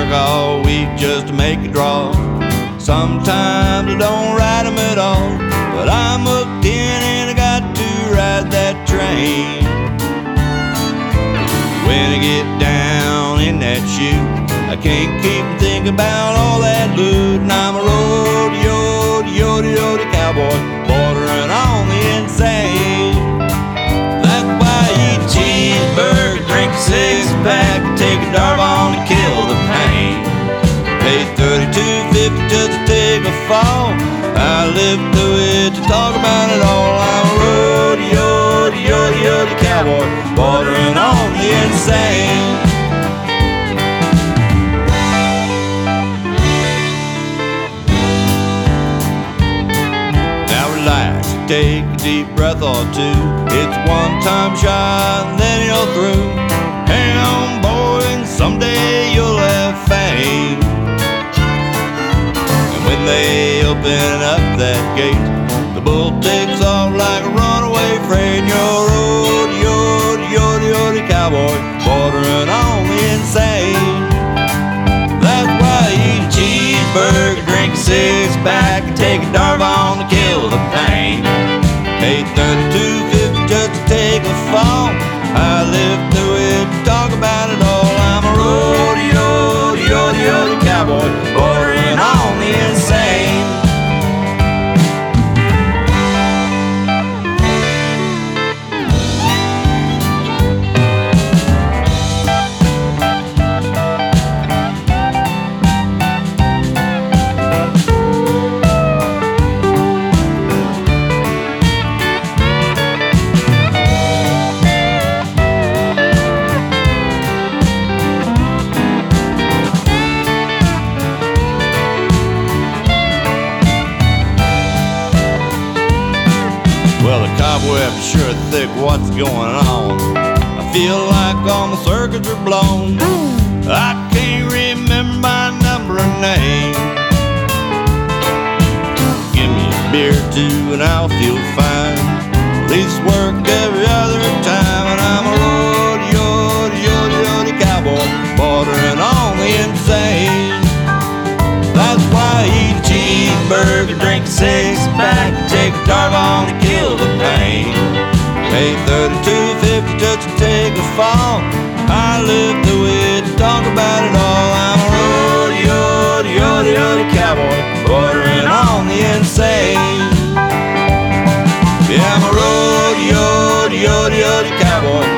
work all week just to make a draw. Sometimes I don't ride them at all, but I'm hooked in and I got to ride that train. When I get down in that chute, I can't keep thinking about all that loot. And I'm a rodeo, rodeo cowboy, bordering on the insane. That's why I eat cheeseburger, drink a six-pack, take a Darvon to kill the pain. Pay $32.50 just to take a fall. I live through it to talk about it all. I'm a rodeo, rodeo cowboy, bordering on the insane. Now relax, take a deep breath or two. It's one time shot and then you're through. Hang on, boy, and someday you'll have fame. When they open up that gate, the bull takes off like a runaway freight. And you're a rodeo cowboy, bordering on the insane. That's why I eat a cheeseburger, drink a six-pack, and take a Darvon to kill the pain. Pay $32.50 just to take a fall. I live through it to talk about it all. I'm a rodeo cowboy, bordering on the insane. Well, the cobwebs sure thick, what's going on? I feel like all my circuits are blown. I can't remember my number or name. Give me a beer or two and I'll feel fine. Police work every other time. And I'm a rodeo cowboy, bordering on the insane. That's why I eat a cheeseburger, drink a six-pack, take a Darvon to kill the pain. Pay $32.50 just to take a fall. I live through it to talk about it all. I'm a rodeo cowboy, bordering on the insane. Yeah, I'm a rodeo cowboy,